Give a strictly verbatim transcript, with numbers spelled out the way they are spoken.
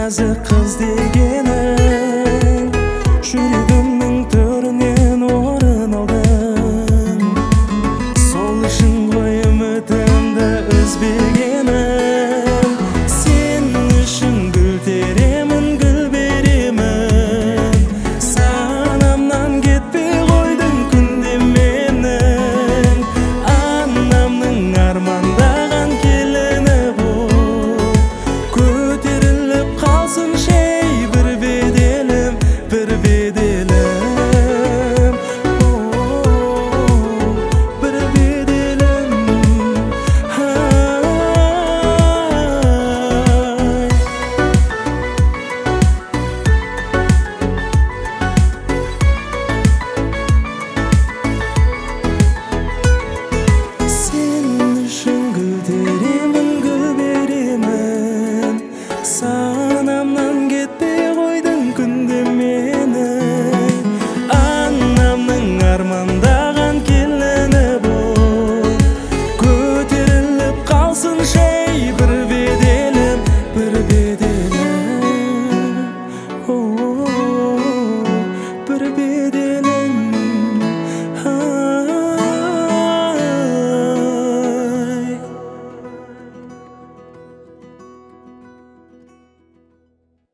нәзік қыз дегенің, жүрегімнің төрінен орын алдың. Сол үшін ғой үмітімді үзбегенім. Сен үшін гүл теремін, гүл беремін. Санамнан кетпей қойдың күнде менің. Анамның армандаған келіні бол, көтеріліп қалсын шей бір беделім, бір беделім. О-о-о, бір беделім. Ай. Сен үшін гүл теремін, гүл беремін. Санамнан